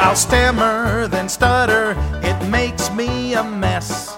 I'll stammer, then stutter, it makes me a mess.